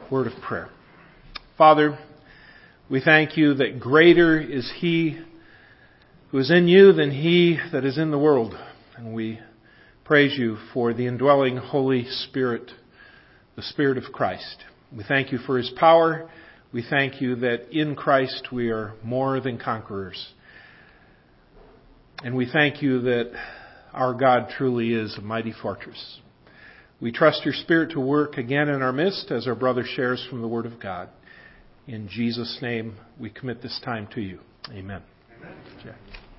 word of prayer. Father, we thank you that greater is He who is in you than he that is in the world. And we praise you for the indwelling Holy Spirit, the Spirit of Christ. We thank you for His power. We thank you that in Christ we are more than conquerors. And we thank you that our God truly is a mighty fortress. We trust your Spirit to work again in our midst as our brother shares from the Word of God. In Jesus' name, we commit this time to you. Amen. Amen. Jack.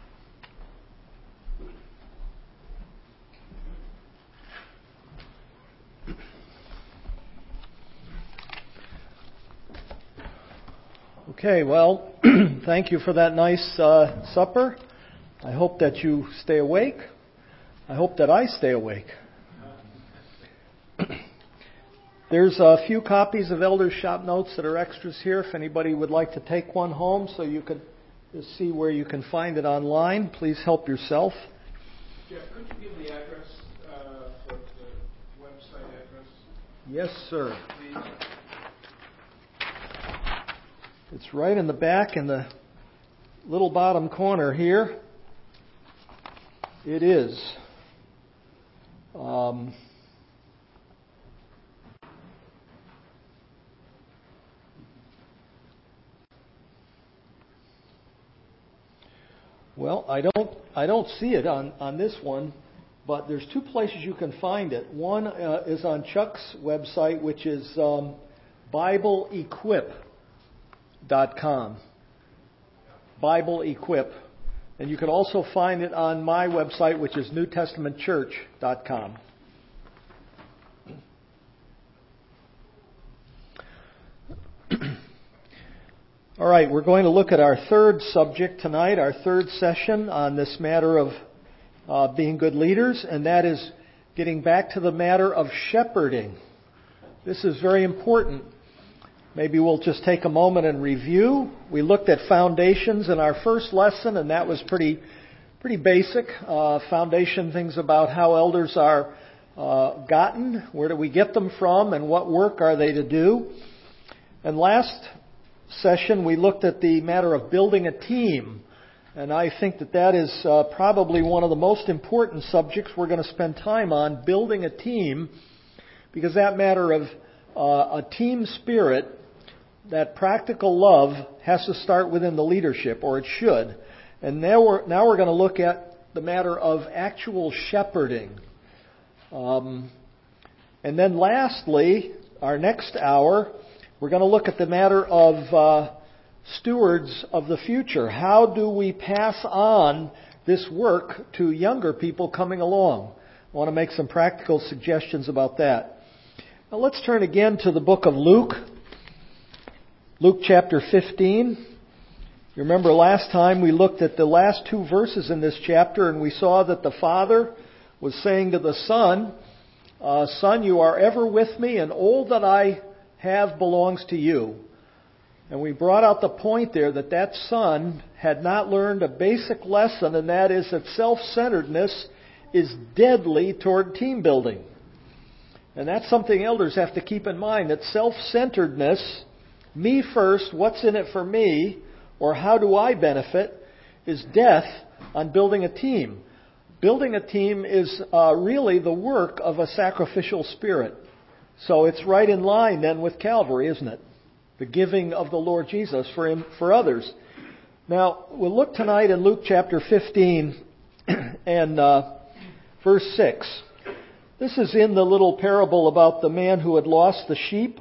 Okay, well, thank you for that nice supper. I hope that you stay awake. I hope that I stay awake. There's a few copies of Elder's Shop Notes that are extras here if anybody would like to take one home so you could just see where you can find it online. Please help yourself. Jeff, could you give the address for the website address? Yes, sir. Please. It's right in the back in the little bottom corner here. It is. Well, I don't see it on this one, but there's two places you can find it. One is on Chuck's website, which is BibleEquip.com. Bible Equip. And you can also find it on my website, which is NewTestamentChurch.com. All right, we're going to look at our third subject tonight, our third session on this matter of being good leaders, and that is getting back to the matter of shepherding. This is very important. Maybe we'll just take a moment and review. We looked at foundations in our first lesson, and that was pretty basic. Foundation things about how elders are gotten, where do we get them from, and what work are they to do. And last session we looked at the matter of building a team. And I think that is probably one of the most important subjects we're going to spend time on, building a team, because that matter of a team spirit, that practical love, has to start within the leadership, or it should. And now we're going to look at the matter of actual shepherding. And then lastly, our next hour, we're going to look at the matter of stewards of the future. How do we pass on this work to younger people coming along? I want to make some practical suggestions about that. Now let's turn again to the book of Luke. Luke chapter 15. You remember last time we looked at the last two verses in this chapter, and we saw that the father was saying to the son, Son, you are ever with me, and all that I have belongs to you. And we brought out the point there that son had not learned a basic lesson, and that is that self-centeredness is deadly toward team building. And that's something elders have to keep in mind, that self-centeredness, me first, what's in it for me, or how do I benefit, is death on building a team. Building a team is really the work of a sacrificial spirit. So it's right in line then with Calvary, isn't it? The giving of the Lord Jesus for others. Now, we'll look tonight in Luke chapter 15 and verse 6. This is in the little parable about the man who had lost the sheep.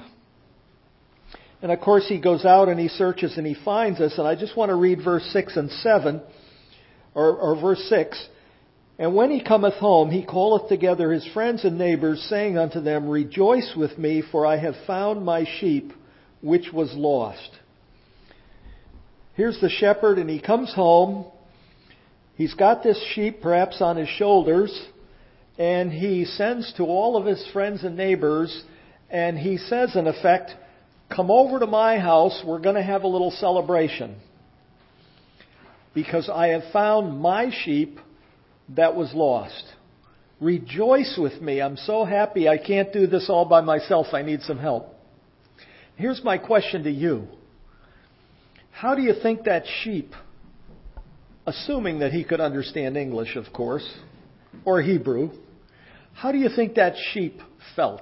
And of course he goes out and he searches and he finds us. And I just want to read verse 6 and 7, or verse 6. And when he cometh home, he calleth together his friends and neighbors, saying unto them, Rejoice with me, for I have found my sheep which was lost. Here's the shepherd, and he comes home. He's got this sheep perhaps on his shoulders, and he sends to all of his friends and neighbors, and he says, in effect, come over to my house, we're going to have a little celebration. Because I have found my sheep that was lost. Rejoice with me. I'm so happy I can't do this all by myself. I need some help. Here's my question to you. How do you think that sheep, assuming that he could understand English, of course, or Hebrew, how do you think that sheep felt?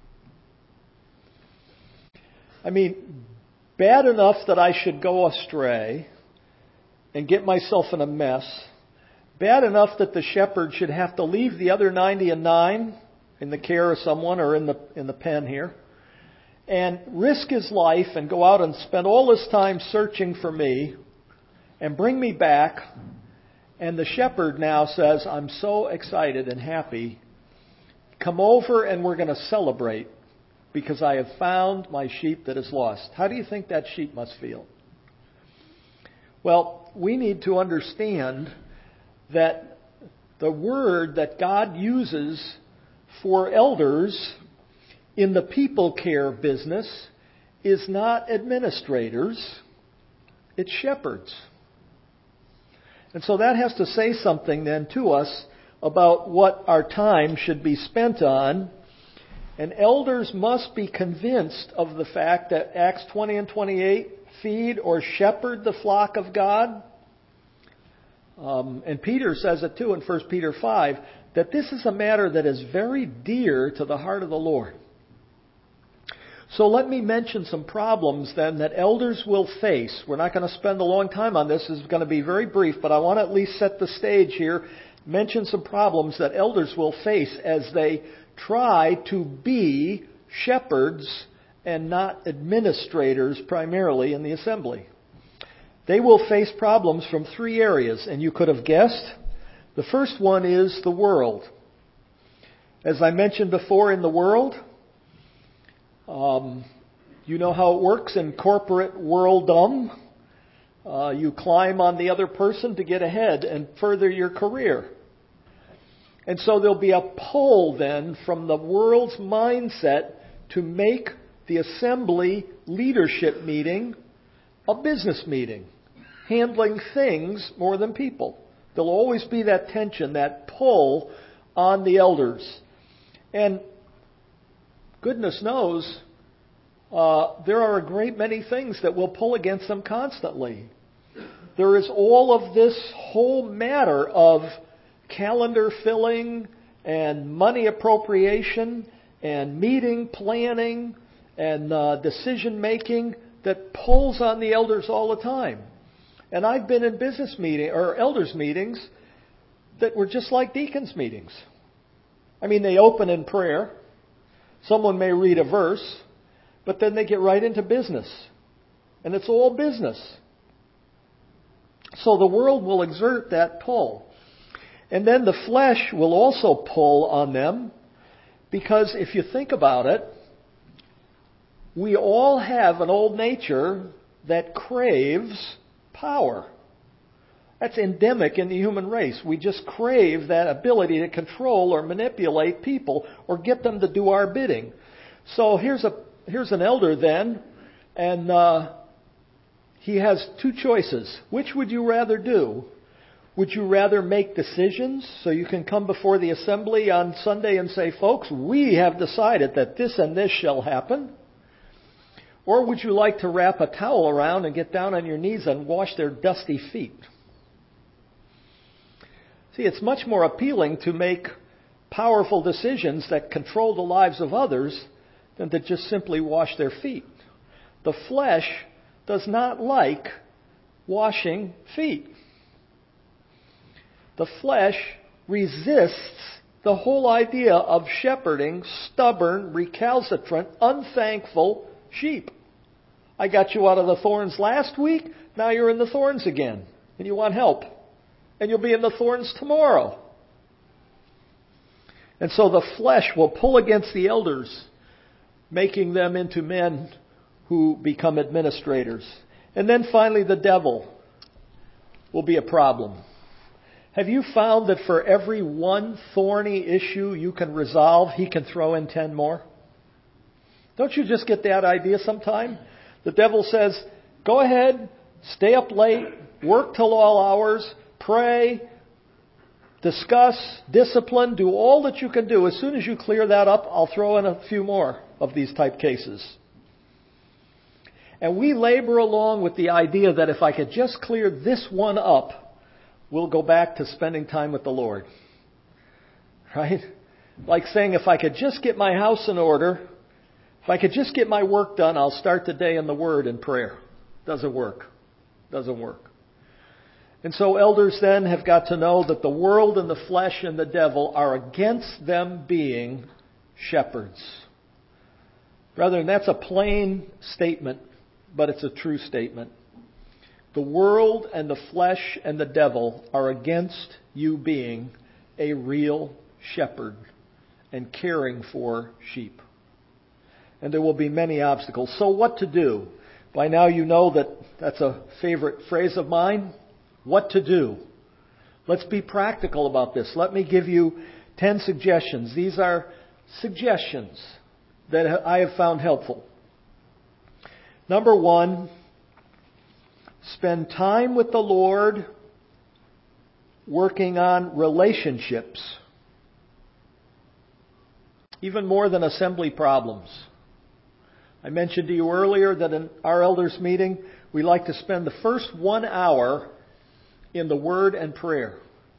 I mean, bad enough that I should go astray and get myself in a mess. Bad enough that the shepherd should have to leave the other 99 in the care of someone or in the pen here and risk his life and go out and spend all this time searching for me and bring me back. And the shepherd now says, I'm so excited and happy. Come over and we're going to celebrate because I have found my sheep that is lost. How do you think that sheep must feel? Well, we need to understand that the word that God uses for elders in the people care business is not administrators, it's shepherds. And so that has to say something then to us about what our time should be spent on. And elders must be convinced of the fact that Acts 20 and 28, feed or shepherd the flock of God. And Peter says it too in 1 Peter 5, that this is a matter that is very dear to the heart of the Lord. So let me mention some problems then that elders will face. We're not going to spend a long time on this. This is going to be very brief, but I want to at least set the stage here. Mention some problems that elders will face as they try to be shepherds and not administrators primarily in the assembly. They will face problems from three areas, and you could have guessed. The first one is the world. As I mentioned before, in the world, you know how it works in corporate worlddom. You climb on the other person to get ahead and further your career. And so there'll be a pull then from the world's mindset to make the assembly leadership meeting a business meeting, handling things more than people. There'll always be that tension, that pull on the elders. And goodness knows, there are a great many things that will pull against them constantly. There is all of this whole matter of calendar filling and money appropriation and meeting planning and decision making that pulls on the elders all the time. And I've been in business meeting or elders meetings that were just like deacons meetings. I mean, they open in prayer. Someone may read a verse, but then they get right into business. And it's all business. So the world will exert that pull. And then the flesh will also pull on them, because if you think about it, we all have an old nature that craves power. That's endemic in the human race. We just crave that ability to control or manipulate people or get them to do our bidding. So here's an elder then, and he has two choices. Which would you rather do? Would you rather make decisions so you can come before the assembly on Sunday and say, folks, we have decided that this and this shall happen? Or would you like to wrap a towel around and get down on your knees and wash their dusty feet? See, it's much more appealing to make powerful decisions that control the lives of others than to just simply wash their feet. The flesh does not like washing feet. The flesh resists the whole idea of shepherding stubborn, recalcitrant, unthankful sheep. I got you out of the thorns last week, now you're in the thorns again, and you want help. And you'll be in the thorns tomorrow. And so the flesh will pull against the elders, making them into men who become administrators. And then finally the devil will be a problem. Have you found that for every one thorny issue you can resolve, he can throw in 10 more? Don't you just get that idea sometime? The devil says, go ahead, stay up late, work till all hours, pray, discuss, discipline, do all that you can do. As soon as you clear that up, I'll throw in a few more of these type cases. And we labor along with the idea that if I could just clear this one up, we'll go back to spending time with the Lord. Right? Like saying, if I could just get my house in order, if I could just get my work done, I'll start the day in the Word and prayer. Doesn't work. Doesn't work. And so elders then have got to know that the world and the flesh and the devil are against them being shepherds. Brethren, that's a plain statement, but it's a true statement. The world and the flesh and the devil are against you being a real shepherd and caring for sheep. And there will be many obstacles. So what to do? By now you know that that's a favorite phrase of mine. What to do? Let's be practical about this. Let me give you 10 suggestions. These are suggestions that I have found helpful. Number 1, spend time with the Lord working on relationships. Even more than assembly problems. I mentioned to you earlier that in our elders meeting, we like to spend the first 1 hour in the Word and prayer.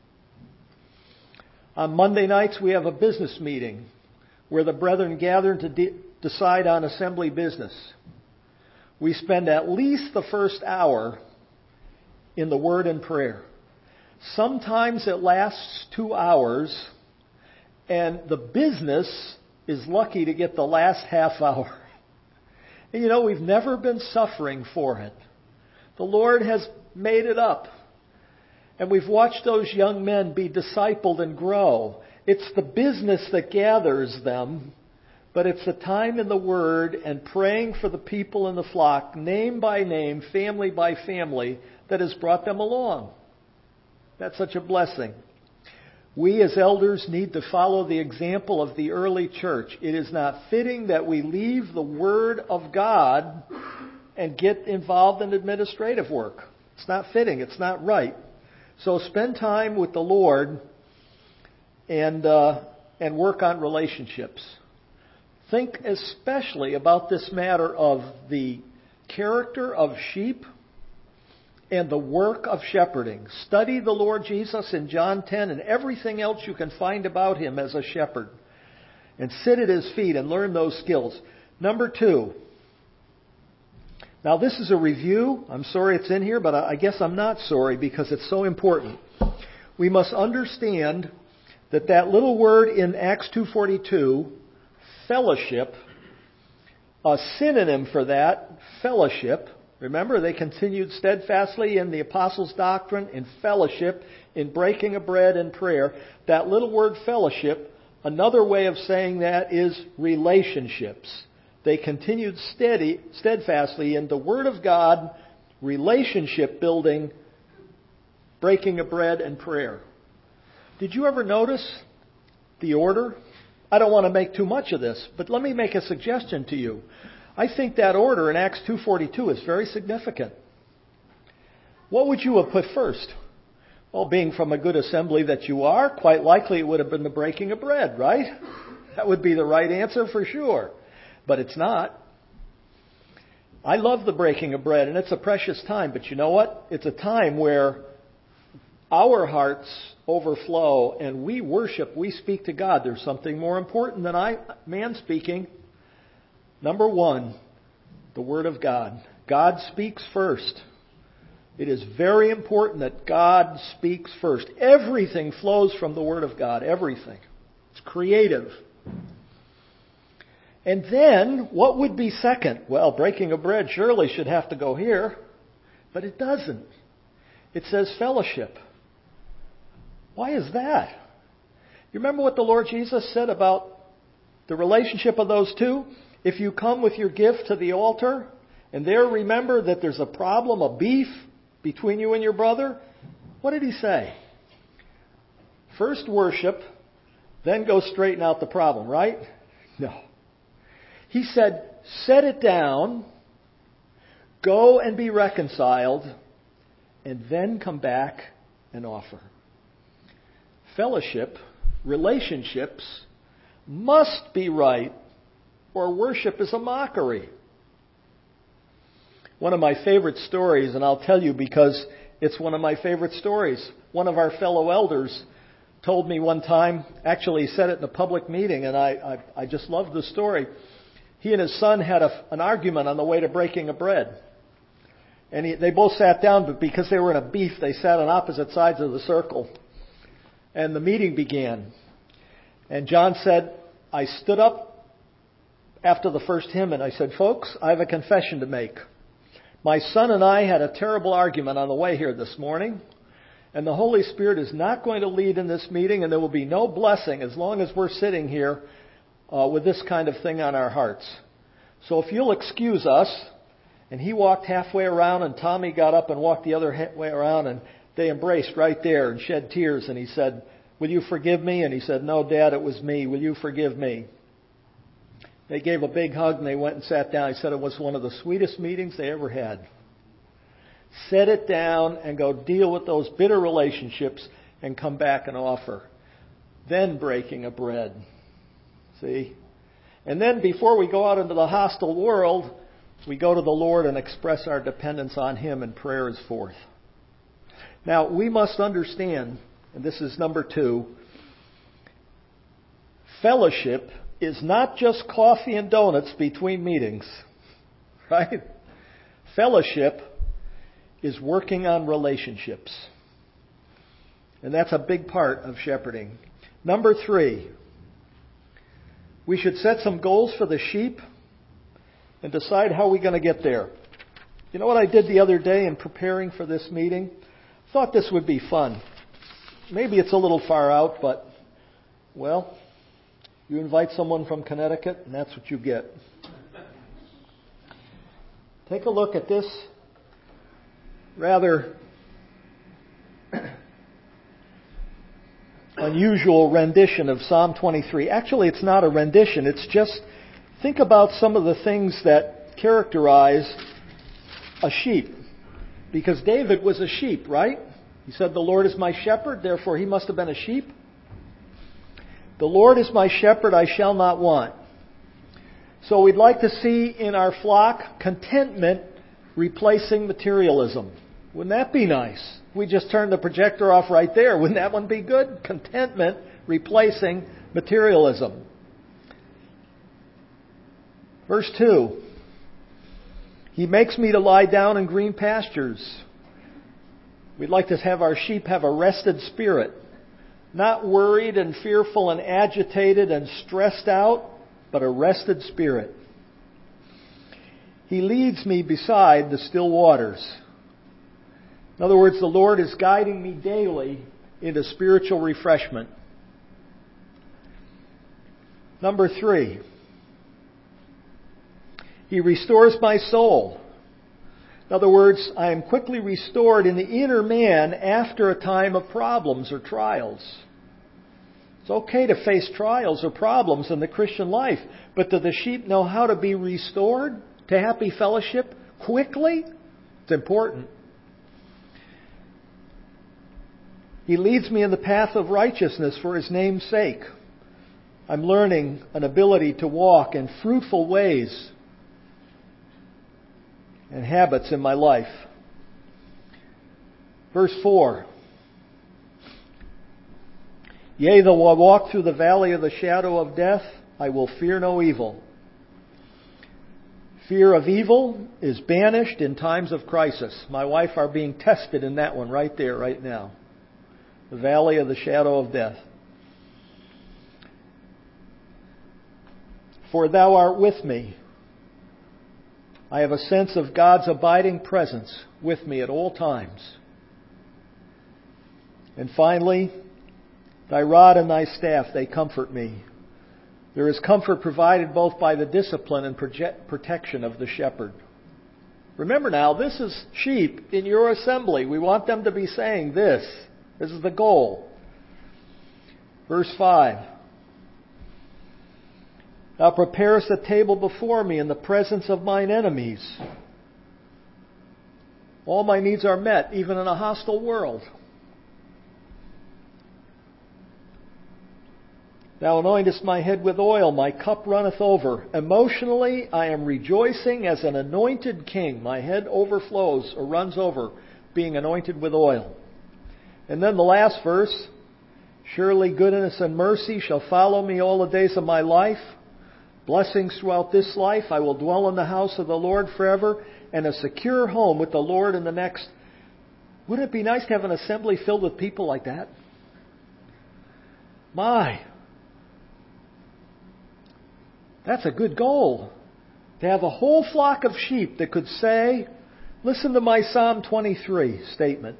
On Monday nights, we have a business meeting where the brethren gather to decide on assembly business. We spend at least the first hour in the Word and prayer. Sometimes it lasts 2 hours, and the business is lucky to get the last half hour. And you know, we've never been suffering for it. The Lord has made it up. And we've watched those young men be discipled and grow. It's the business that gathers them, but it's the time in the Word and praying for the people in the flock, name by name, family by family, that has brought them along. That's such a blessing. We as elders need to follow the example of the early church. It is not fitting that we leave the Word of God and get involved in administrative work. It's not fitting. It's not right. So spend time with the Lord and work on relationships. Think especially about this matter of the character of sheep and the work of shepherding. Study the Lord Jesus in John 10 and everything else you can find about Him as a shepherd. And sit at His feet and learn those skills. Number 2. Now this is a review. I'm sorry it's in here, but I guess I'm not sorry because it's so important. We must understand that little word in Acts 2:42, fellowship, a synonym for that, fellowship. Remember, they continued steadfastly in the apostles' doctrine, in fellowship, in breaking of bread and prayer. That little word fellowship, another way of saying that is relationships. They continued steadfastly in the Word of God, relationship building, breaking of bread and prayer. Did you ever notice the order? I don't want to make too much of this, but let me make a suggestion to you. I think that order in Acts 2:42 is very significant. What would you have put first? Well, being from a good assembly that you are, quite likely it would have been the breaking of bread, right? That would be the right answer for sure. But it's not. I love the breaking of bread, and it's a precious time. But you know what? It's a time where our hearts overflow, and we worship, we speak to God. There's something more important than man speaking. Number 1, the Word of God. God speaks first. It is very important that God speaks first. Everything flows from the Word of God. Everything. It's creative. And then, what would be second? Well, breaking of bread surely should have to go here. But it doesn't. It says fellowship. Why is that? You remember what the Lord Jesus said about the relationship of those two? If you come with your gift to the altar, and there remember that there's a problem, a beef between you and your brother, what did He say? First worship, then go straighten out the problem, right? No. He said, set it down, go and be reconciled, and then come back and offer. Fellowship, relationships, must be right, or worship is a mockery. One of my favorite stories, and I'll tell you because it's one of my favorite stories. One of our fellow elders told me one time, actually he said it in a public meeting, and I just loved the story. He and his son had an argument on the way to breaking of bread. And they both sat down, but because they were in a beef, they sat on opposite sides of the circle. And the meeting began. And John said, I stood up after the first hymn and I said, folks, I have a confession to make. My son and I had a terrible argument on the way here this morning. And the Holy Spirit is not going to lead in this meeting, and there will be no blessing as long as we're sitting here with this kind of thing on our hearts. So if you'll excuse us. And he walked halfway around, and Tommy got up and walked the other way around, and they embraced right there and shed tears. And he said, will you forgive me? And he said, no, Dad, it was me. Will you forgive me? They gave a big hug, and they went and sat down. He said it was one of the sweetest meetings they ever had. Set it down and go deal with those bitter relationships and come back and offer. Then breaking of bread. See? And then before we go out into the hostile world, we go to the Lord and express our dependence on Him, and prayer is forth. Now, we must understand, and this is number 2, fellowship is not just coffee and donuts between meetings, right? Fellowship is working on relationships. And that's a big part of shepherding. Number 3, we should set some goals for the sheep and decide how we're going to get there. You know what I did the other day in preparing for this meeting? Thought this would be fun. Maybe it's a little far out, but, well, you invite someone from Connecticut, and that's what you get. Take a look at this rather unusual rendition of Psalm 23. Actually, it's not a rendition. It's just, think about some of the things that characterize a sheep. Because David was a sheep, right? He said, the Lord is my shepherd, therefore he must have been a sheep. The Lord is my shepherd, I shall not want. So we'd like to see in our flock contentment replacing materialism. Wouldn't that be nice? We just turned the projector off right there. Wouldn't that one be good? Contentment replacing materialism. Verse 2. He makes me to lie down in green pastures. We'd like to have our sheep have a rested spirit. Not worried and fearful and agitated and stressed out, but a rested spirit. He leads me beside the still waters. In other words, the Lord is guiding me daily into spiritual refreshment. Number 3. He restores my soul. In other words, I am quickly restored in the inner man after a time of problems or trials. It's okay to face trials or problems in the Christian life, but do the sheep know how to be restored to happy fellowship quickly? It's important. He leads me in the path of righteousness for His name's sake. I'm learning an ability to walk in fruitful ways and habits in my life. Verse 4. Yea, though I walk through the valley of the shadow of death, I will fear no evil. Fear of evil is banished in times of crisis. My wife are being tested in that one right there, right now. The valley of the shadow of death. For thou art with me. I have a sense of God's abiding presence with me at all times. And finally, thy rod and thy staff, they comfort me. There is comfort provided both by the discipline and protection of the shepherd. Remember now, this is sheep in your assembly. We want them to be saying this. This is the goal. Verse 5. Thou preparest a table before me in the presence of mine enemies. All my needs are met, even in a hostile world. Thou anointest my head with oil, my cup runneth over. Emotionally, I am rejoicing as an anointed king. My head overflows or runs over, being anointed with oil. And then the last verse, surely goodness and mercy shall follow me all the days of my life. Blessings throughout this life. I will dwell in the house of the Lord forever, and a secure home with the Lord in the next. Wouldn't it be nice to have an assembly filled with people like that? My, that's a good goal. To have a whole flock of sheep that could say, listen to my Psalm 23 statement.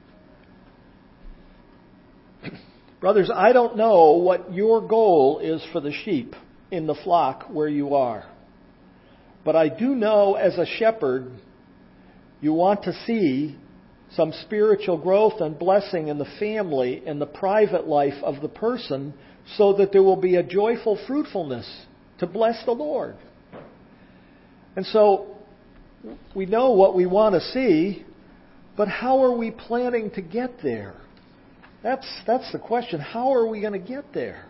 Brothers, I don't know what your goal is for the sheep in the flock where you are. But I do know as a shepherd, you want to see some spiritual growth and blessing in the family and the private life of the person so that there will be a joyful fruitfulness to bless the Lord. And so we know what we want to see, but how are we planning to get there? That's the question. How are we going to get there?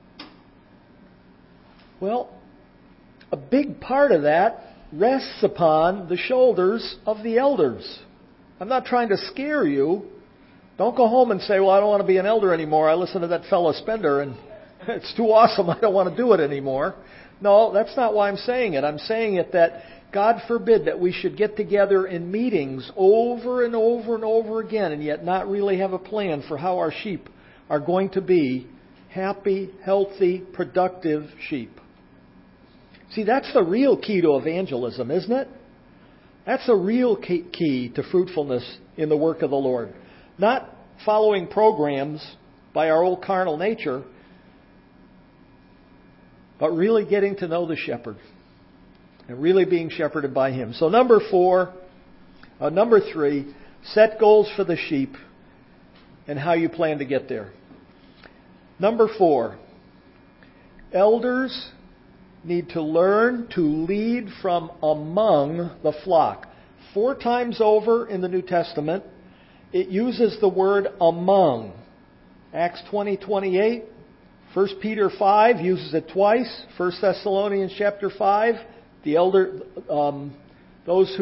Well, a big part of that rests upon the shoulders of the elders. I'm not trying to scare you. Don't go home and say, well, I don't want to be an elder anymore. I listened to that fellow Spender and it's too awesome. I don't want to do it anymore. No, that's not why I'm saying it. I'm saying it that God forbid that we should get together in meetings over and over and over again and yet not really have a plan for how our sheep are going to be happy, healthy, productive sheep. See, that's the real key to evangelism, isn't it? That's a real key to fruitfulness in the work of the Lord. Not following programs by our old carnal nature, but really getting to know the shepherd and really being shepherded by him. So number 3, set goals for the sheep and how you plan to get there. Number 4, elders need to learn to lead from among the flock. 4 times over in the New Testament, it uses the word among. Acts 20:28, 1 Peter 5 uses it twice. 1 Thessalonians chapter 5, those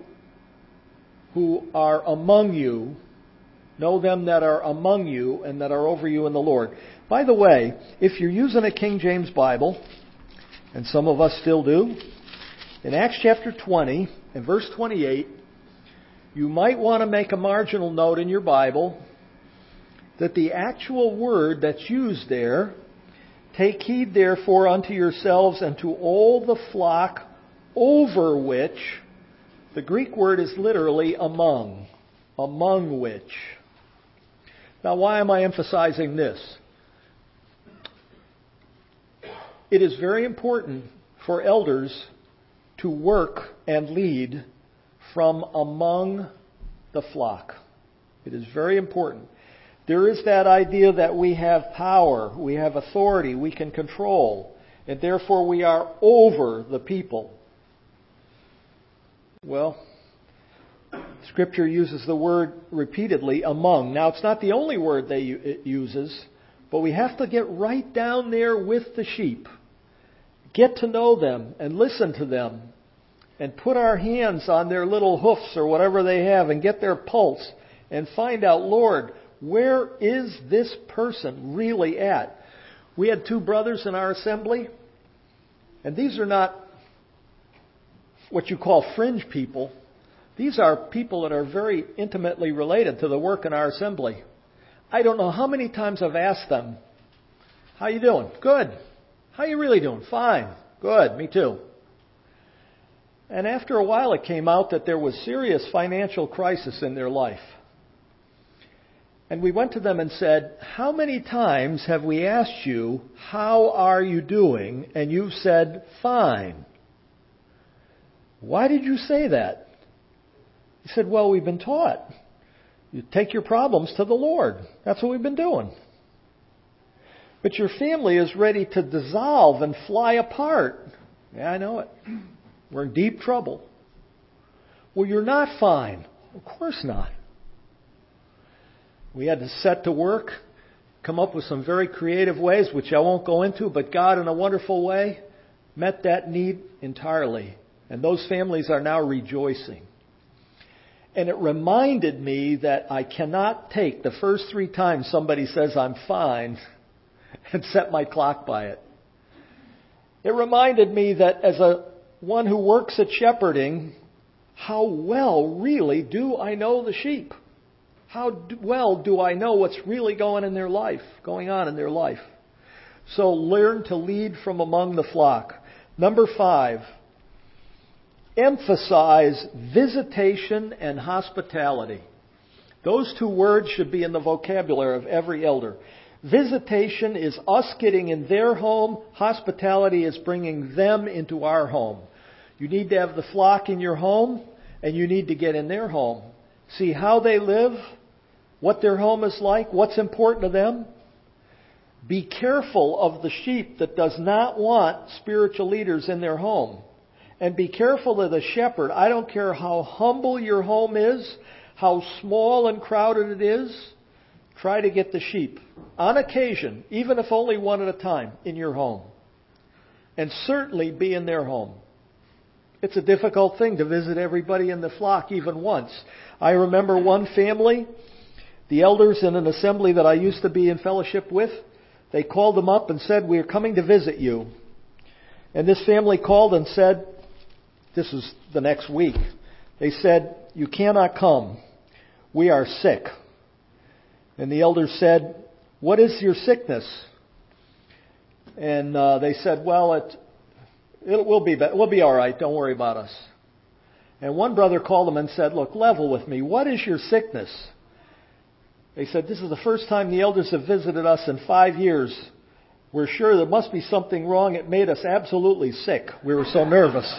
who are among you, know them that are among you and that are over you in the Lord. By the way, if you're using a King James Bible, and some of us still do, in Acts chapter 20 and verse 28, you might want to make a marginal note in your Bible that the actual word that's used there, take heed therefore unto yourselves and to all the flock over which, the Greek word is literally among which. Now why am I emphasizing this? It is very important for elders to work and lead from among the flock. It is very important. There is that idea that we have power, we have authority, we can control, and therefore we are over the people. Well, Scripture uses the word repeatedly, among. Now, it's not the only word it uses, but we have to get right down there with the sheep. Get to know them and listen to them and put our hands on their little hoofs or whatever they have and get their pulse and find out, Lord, where is this person really at? We had 2 brothers in our assembly, and these are not what you call fringe people. These are people that are very intimately related to the work in our assembly. I don't know how many times I've asked them, how you doing? Good. How you really doing? Fine. Good. Me too. And after a while it came out that there was serious financial crisis in their life. And we went to them and said, how many times have we asked you, how are you doing? And you've said, fine. Why did you say that? He said, well, we've been taught. You take your problems to the Lord. That's what we've been doing. But your family is ready to dissolve and fly apart. Yeah, I know it. We're in deep trouble. Well, you're not fine. Of course not. We had to set to work, come up with some very creative ways, which I won't go into, but God, in a wonderful way, met that need entirely. And those families are now rejoicing. And it reminded me that I cannot take the first 3 times somebody says I'm fine and set my clock by it. It reminded me that as one who works at shepherding, how well really do I know the sheep? How well do I know what's really going on in their life? So learn to lead from among the flock. Number 5, emphasize visitation and hospitality. Those 2 words should be in the vocabulary of every elder. Visitation is us getting in their home. Hospitality is bringing them into our home. You need to have the flock in your home, and you need to get in their home. See how they live, what their home is like, what's important to them. Be careful of the sheep that does not want spiritual leaders in their home. And be careful of the shepherd. I don't care how humble your home is, how small and crowded it is. Try to get the sheep, on occasion, even if only one at a time, in your home. And certainly be in their home. It's a difficult thing to visit everybody in the flock even once. I remember one family, the elders in an assembly that I used to be in fellowship with, they called them up and said, "We are coming to visit you." And this family called and said, this was the next week, they said, "You cannot come. We are sick." And the elders said, "What is your sickness?" And they said, "Well, we'll be all right. Don't worry about us." And one brother called them and said, "Look, level with me. What is your sickness?" They said, "This is the first time the elders have visited us in 5 years. We're sure there must be something wrong. It made us absolutely sick. We were so nervous.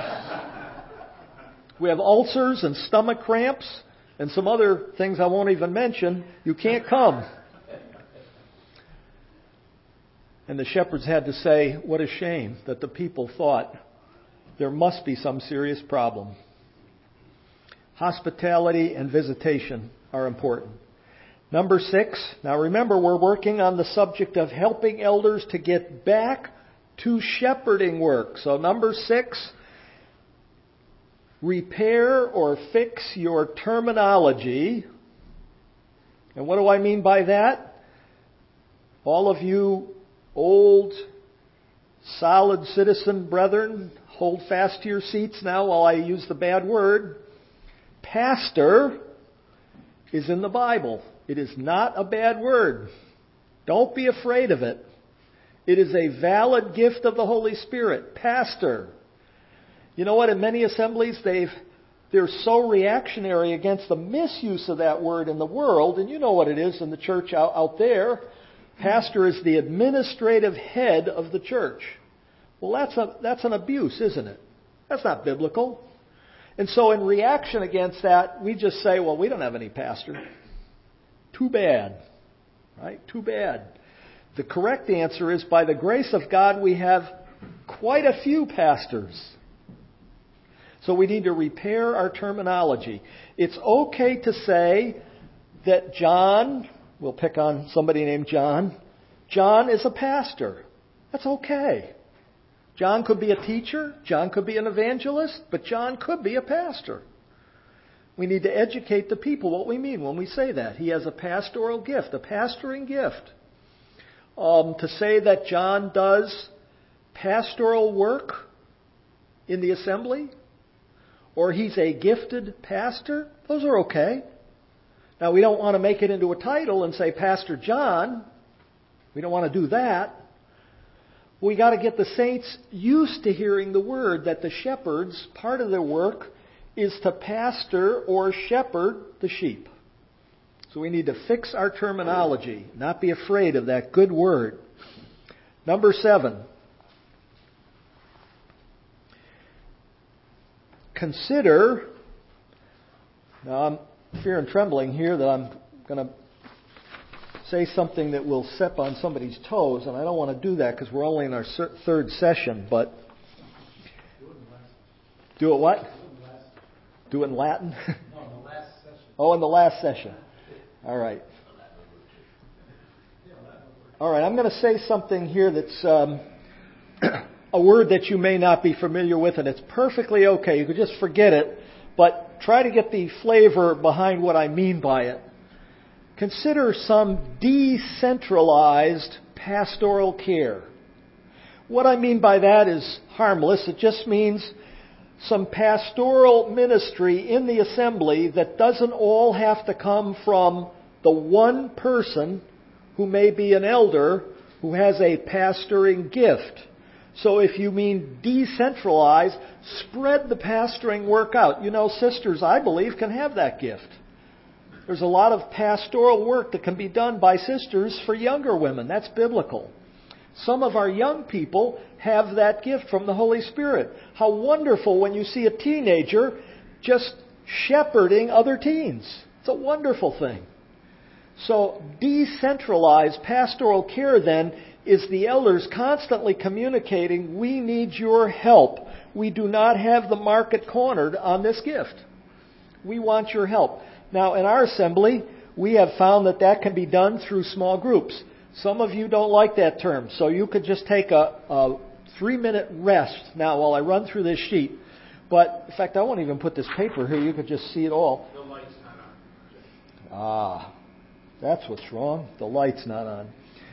We have ulcers and stomach cramps and some other things I won't even mention. You can't come." And the shepherds had to say, what a shame that the people thought there must be some serious problem. Hospitality and visitation are important. Number 6, now remember we're working on the subject of helping elders to get back to shepherding work. So number 6, repair or fix your terminology. And what do I mean by that? All of you old, solid citizen brethren, hold fast to your seats now while I use the bad word. Pastor is in the Bible. It is not a bad word. Don't be afraid of it. It is a valid gift of the Holy Spirit. Pastor. You know what? In many assemblies, they're so reactionary against the misuse of that word in the world, and you know what it is in the church out there. Pastor is the administrative head of the church. Well, that's an abuse, isn't it? That's not biblical. And so in reaction against that, we just say, well, we don't have any pastor. Too bad. Right? Too bad. The correct answer is, by the grace of God, we have quite a few pastors. So we need to repair our terminology. It's okay to say that John, we'll pick on somebody named John. John is a pastor. That's okay. John could be a teacher. John could be an evangelist. But John could be a pastor. We need to educate the people what we mean when we say that. He has a pastoral gift, a pastoring gift. To say that John does pastoral work in the assembly, or he's a gifted pastor, those are okay. Now, we don't want to make it into a title and say Pastor John. We don't want to do that. We got to get the saints used to hearing the word that the shepherds, part of their work is to pastor or shepherd the sheep. So we need to fix our terminology, not be afraid of that good word. Number 7. Consider, now I'm fear and trembling here that I'm going to say something that will step on somebody's toes, and I don't want to do that because we're only in our third session, but do it what? Do it in Latin? No, in the last session. Oh, in the last session. All right. All right, I'm going to say something here that's a word that you may not be familiar with, and it's perfectly okay. You could just forget it, but try to get the flavor behind what I mean by it. Consider some decentralized pastoral care. What I mean by that is harmless. It just means some pastoral ministry in the assembly that doesn't all have to come from the one person who may be an elder who has a pastoring gift. So if you mean decentralized, spread the pastoring work out. You know, sisters, I believe, can have that gift. There's a lot of pastoral work that can be done by sisters for younger women. That's biblical. Some of our young people have that gift from the Holy Spirit. How wonderful when you see a teenager just shepherding other teens. It's a wonderful thing. So decentralized pastoral care then is the elders constantly communicating, we need your help. We do not have the market cornered on this gift. We want your help. Now, in our assembly, we have found that can be done through small groups. Some of you don't like that term, so you could just take a 3-minute rest now while I run through this sheet. But, in fact, I won't even put this paper here. You could just see it all. The light's not on. That's what's wrong. The light's not on.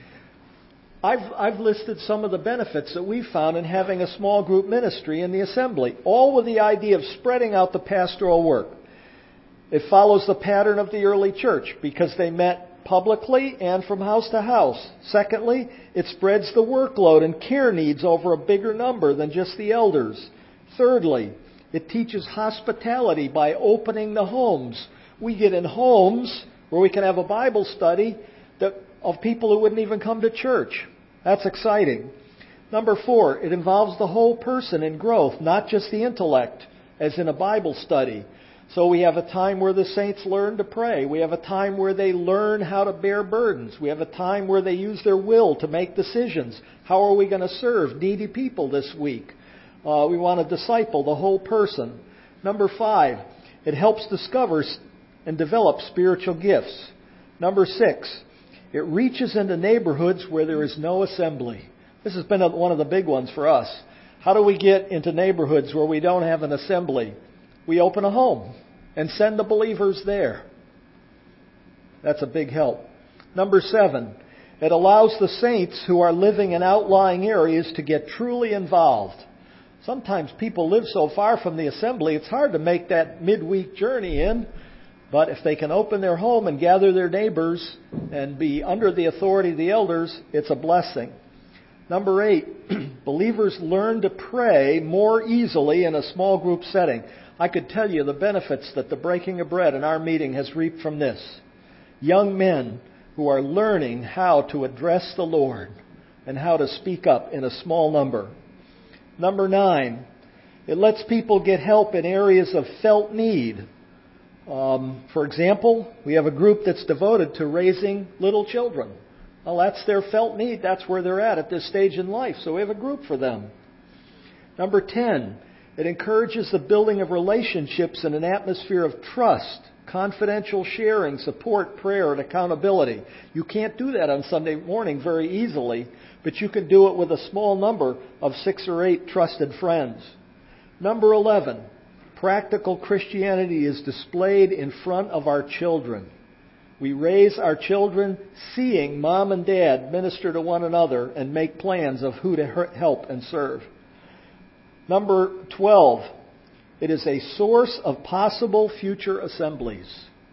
I've listed some of the benefits that we've found in having a small group ministry in the assembly, all with the idea of spreading out the pastoral work. It follows the pattern of the early church because they met publicly and from house to house. Secondly, it spreads the workload and care needs over a bigger number than just the elders. Thirdly, it teaches hospitality by opening the homes. We get in homes where we can have a Bible study of people who wouldn't even come to church. That's exciting. Number 4, it involves the whole person in growth, not just the intellect, as in a Bible study. So we have a time where the saints learn to pray. We have a time where they learn how to bear burdens. We have a time where they use their will to make decisions. How are we going to serve needy people this week? We want to disciple the whole person. Number 5, it helps discover and develop spiritual gifts. Number 6, it reaches into neighborhoods where there is no assembly. This has been one of the big ones for us. How do we get into neighborhoods where we don't have an assembly? We open a home and send the believers there. That's a big help. Number 7, it allows the saints who are living in outlying areas to get truly involved. Sometimes people live so far from the assembly, it's hard to make that midweek journey in. But if they can open their home and gather their neighbors and be under the authority of the elders, it's a blessing. Number 8, believers learn to pray more easily in a small group setting. I could tell you the benefits that the breaking of bread in our meeting has reaped from this. Young men who are learning how to address the Lord and how to speak up in a small number. Number 9, it lets people get help in areas of felt need. For example, we have a group that's devoted to raising little children. Well, that's their felt need. That's where they're at this stage in life. So we have a group for them. Number 10, it encourages the building of relationships in an atmosphere of trust, confidential sharing, support, prayer, and accountability. You can't do that on Sunday morning very easily, but you can do it with a small number of 6 or 8 trusted friends. Number 11, practical Christianity is displayed in front of our children. We raise our children seeing mom and dad minister to one another and make plans of who to help and serve. Number 12, it is a source of possible future assemblies.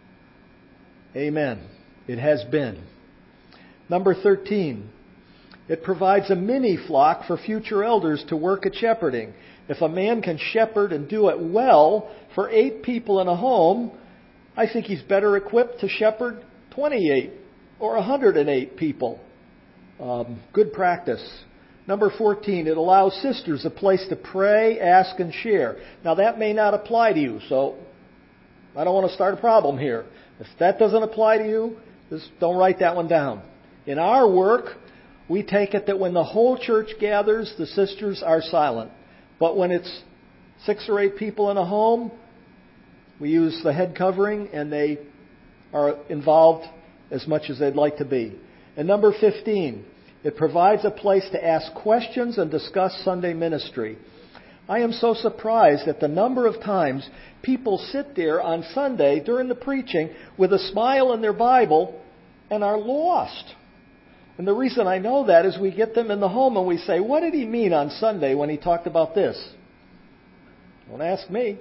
Amen. It has been. Number 13, it provides a mini flock for future elders to work at shepherding. If a man can shepherd and do it well for 8 people in a home, I think he's better equipped to shepherd 28 or 108 people. Good practice. Number 14, it allows sisters a place to pray, ask, and share. Now, that may not apply to you, so I don't want to start a problem here. If that doesn't apply to you, just don't write that one down. In our work, we take it that when the whole church gathers, the sisters are silent. But when it's 6 or 8 people in a home, we use the head covering and they are involved as much as they'd like to be. And number 15, it provides a place to ask questions and discuss Sunday ministry. I am so surprised at the number of times people sit there on Sunday during the preaching with a smile in their Bible and are lost. And the reason I know that is we get them in the home and we say, what did he mean on Sunday when he talked about this? Don't ask me.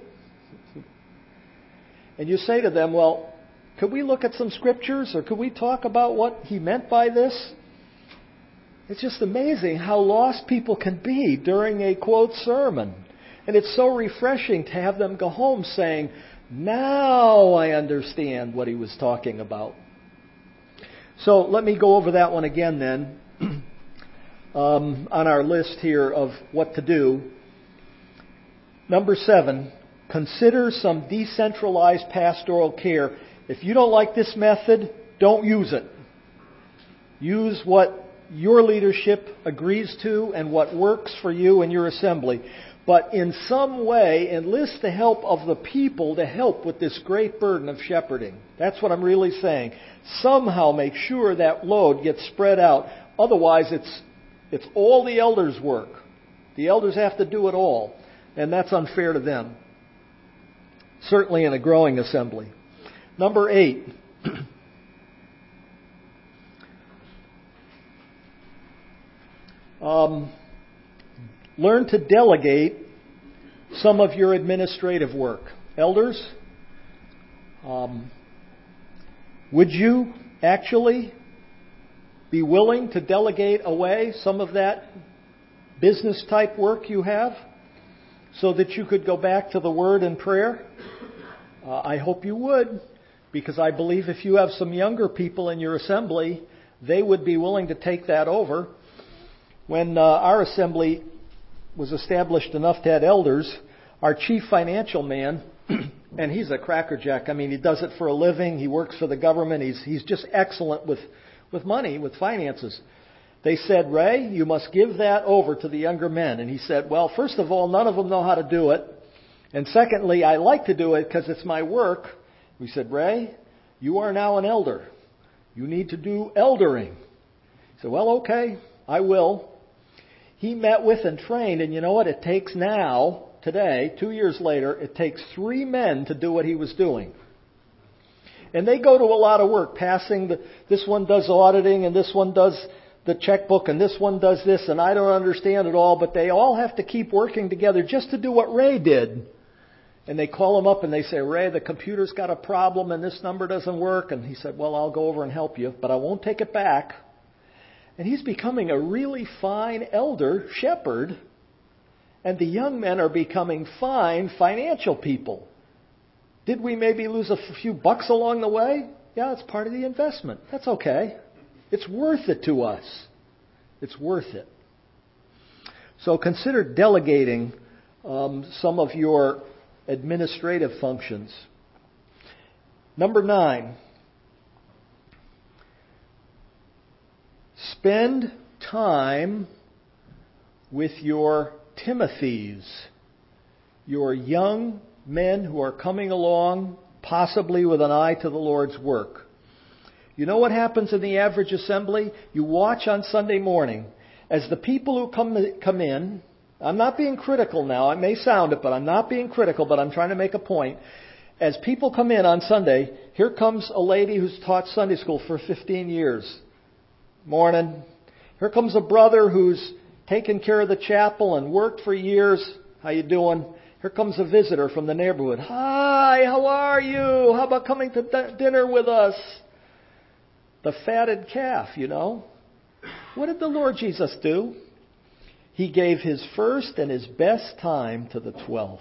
And you say to them, well, could we look at some scriptures or could we talk about what he meant by this? It's just amazing how lost people can be during a quote sermon. And it's so refreshing to have them go home saying, now I understand what he was talking about. So let me go over that one again then on our list here of what to do. Number 7, consider some decentralized pastoral care. If you don't like this method, don't use it. Use what your leadership agrees to and what works for you and your assembly. But in some way, enlist the help of the people to help with this great burden of shepherding. That's what I'm really saying. Somehow make sure that load gets spread out. Otherwise, it's all the elders' work. The elders have to do it all. And that's unfair to them. Certainly in a growing assembly. Number 8. Learn to delegate some of your administrative work. Elders, would you actually be willing to delegate away some of that business type work you have so that you could go back to the Word and prayer? I hope you would, because I believe if you have some younger people in your assembly, they would be willing to take that over. When our assembly was established enough to have elders, our chief financial man, and he's a crackerjack. I mean, he does it for a living. He works for the government. He's just excellent with money, with finances. They said, Ray, you must give that over to the younger men. And he said, well, first of all, none of them know how to do it. And secondly, I like to do it because it's my work. We said, Ray, you are now an elder. You need to do eldering. He said, well, okay, I will. He met with and trained, and you know what? It takes now, today, 2 years later, it takes 3 men to do what he was doing. And they go to a lot of work, this one does auditing, and this one does the checkbook, and this one does this, and I don't understand it all, but they all have to keep working together just to do what Ray did. And they call him up and they say, Ray, the computer's got a problem and this number doesn't work. And he said, well, I'll go over and help you, but I won't take it back. And he's becoming a really fine elder shepherd. And the young men are becoming fine financial people. Did we maybe lose a few bucks along the way? Yeah, it's part of the investment. That's okay. It's worth it to us. It's worth it. So consider delegating some of your administrative functions. Number 9. Spend time with your Timothys, your young men who are coming along, possibly with an eye to the Lord's work. You know what happens in the average assembly? You watch on Sunday morning as the people who come in. I'm not being critical now. I may sound it, but I'm not being critical, but I'm trying to make a point. As people come in on Sunday, here comes a lady who's taught Sunday school for 15 years. Morning. Here comes a brother who's taken care of the chapel and worked for years. How you doing? Here comes a visitor from the neighborhood. Hi, how are you? How about coming to dinner with us? The fatted calf, you know. What did the Lord Jesus do? He gave His first and His best time to the 12.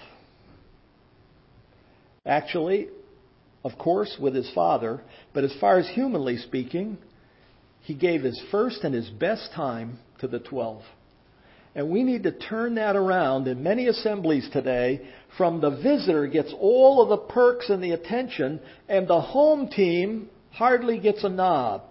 Actually, of course, with His Father, but as far as humanly speaking, He gave His first and His best time to the 12. And we need to turn that around in many assemblies today. From the visitor gets all of the perks and the attention, and the home team hardly gets a nod.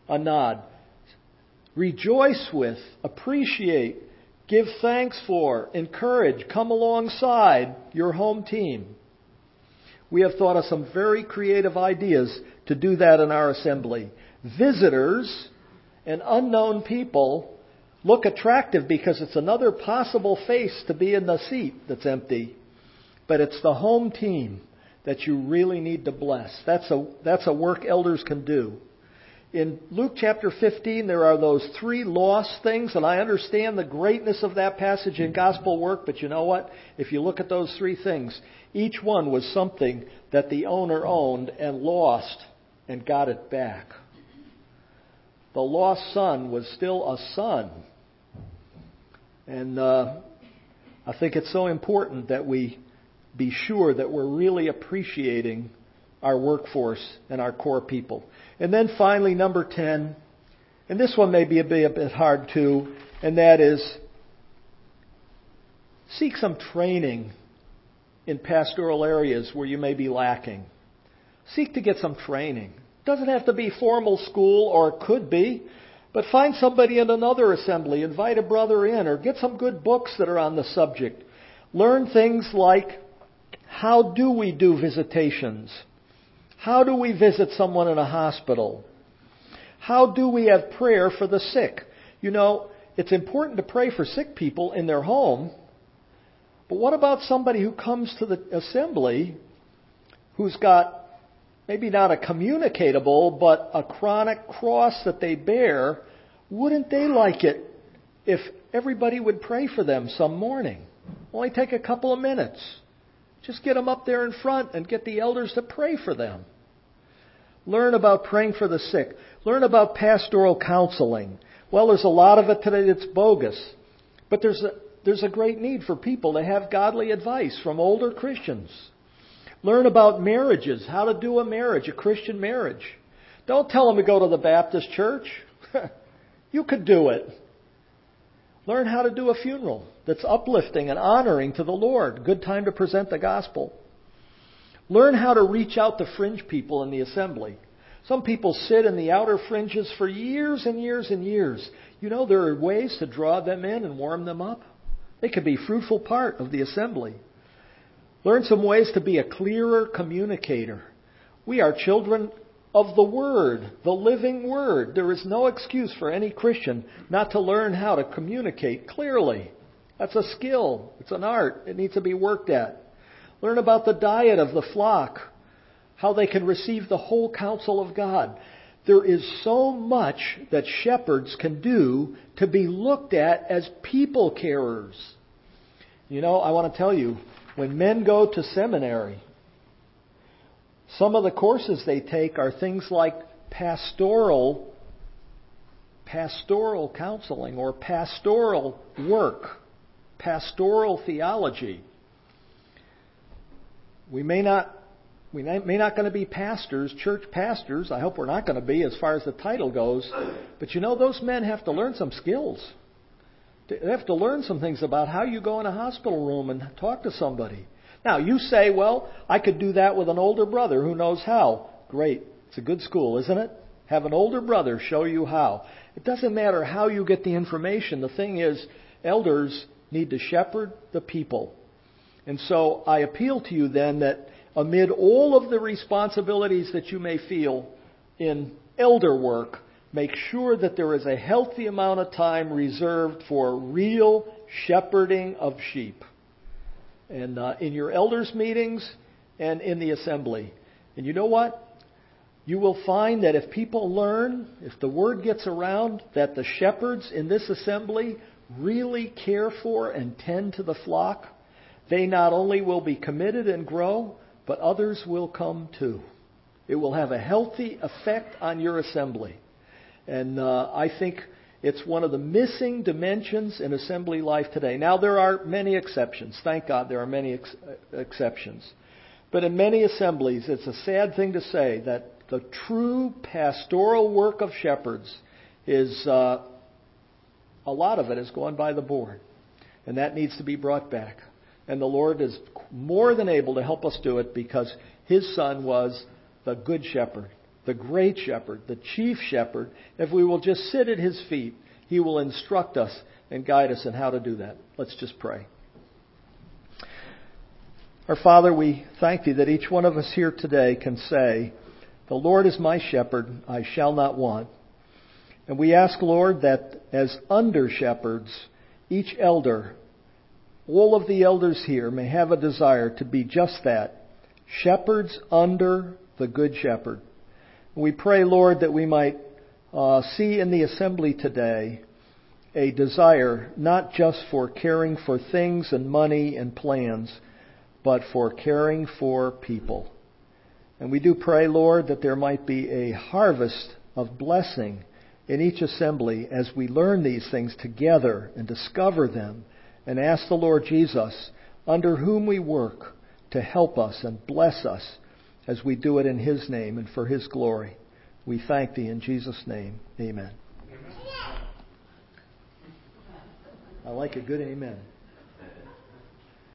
Rejoice with, appreciate, give thanks for, encourage, come alongside your home team. We have thought of some very creative ideas to do that in our assembly. Visitors and unknown people look attractive because it's another possible face to be in the seat that's empty. But it's the home team that you really need to bless. That's a work elders can do. In Luke chapter 15, there are those 3 lost things, and I understand the greatness of that passage in gospel work, but you know what? If you look at those 3 things, each one was something that the owner owned and lost and got it back. The lost son was still a son. And I think it's so important that we be sure that we're really appreciating our workforce and our core people. And then finally, number 10, and this one may be a bit hard too, and that is seek some training in pastoral areas where you may be lacking. Seek to get some training. It doesn't have to be formal school, or it could be, but find somebody in another assembly, invite a brother in, or get some good books that are on the subject. Learn things like, how do we do visitations? How do we visit someone in a hospital? How do we have prayer for the sick? You know, it's important to pray for sick people in their home, but what about somebody who comes to the assembly who's got maybe not a communicable, but a chronic cross that they bear? Wouldn't they like it if everybody would pray for them some morning? Only take a couple of minutes. Just get them up there in front and get the elders to pray for them. Learn about praying for the sick. Learn about pastoral counseling. Well, there's a lot of it today that's bogus. But there's a great need for people to have godly advice from older Christians. Learn about marriages, how to do a marriage, a Christian marriage. Don't tell them to go to the Baptist church. You could do it. Learn how to do a funeral that's uplifting and honoring to the Lord. Good time to present the gospel. Learn how to reach out to fringe people in the assembly. Some people sit in the outer fringes for years and years and years. You know, there are ways to draw them in and warm them up. They could be a fruitful part of the assembly. Learn some ways to be a clearer communicator. We are children of the Word, the living Word. There is no excuse for any Christian not to learn how to communicate clearly. That's a skill. It's an art. It needs to be worked at. Learn about the diet of the flock, how they can receive the whole counsel of God. There is so much that shepherds can do to be looked at as people carers. You know, I want to tell you, when men go to seminary, some of the courses they take are things like pastoral counseling or pastoral work, pastoral theology. We may not going to be pastors, church pastors. I hope we're not going to be as far as the title goes. But you know, those men have to learn some skills. They have to learn some things about how you go in a hospital room and talk to somebody. Now, you say, well, I could do that with an older brother who knows how. Great. It's a good school, isn't it? Have an older brother show you how. It doesn't matter how you get the information. The thing is, elders need to shepherd the people. And so I appeal to you then that amid all of the responsibilities that you may feel in elder work, make sure that there is a healthy amount of time reserved for real shepherding of sheep. And in your elders' meetings and in the assembly. And you know what? You will find that if people learn, if the word gets around, that the shepherds in this assembly really care for and tend to the flock, they not only will be committed and grow, but others will come too. It will have a healthy effect on your assembly. And I think it's one of the missing dimensions in assembly life today. Now, there are many exceptions. Thank God there are many exceptions. But in many assemblies, it's a sad thing to say that the true pastoral work of shepherds is, a lot of it is going by the board. And that needs to be brought back. And the Lord is more than able to help us do it because His Son was the good shepherd, the great shepherd, the chief shepherd. If we will just sit at His feet, He will instruct us and guide us in how to do that. Let's just pray. Our Father, we thank Thee that each one of us here today can say, the Lord is my shepherd, I shall not want. And we ask, Lord, that as under shepherds, each elder, all of the elders here may have a desire to be just that, shepherds under the Good Shepherd. We pray, Lord, that we might see in the assembly today a desire not just for caring for things and money and plans, but for caring for people. And we do pray, Lord, that there might be a harvest of blessing in each assembly as we learn these things together and discover them and ask the Lord Jesus, under whom we work, to help us and bless us as we do it in His name and for His glory. We thank Thee in Jesus' name. Amen. I like a good amen.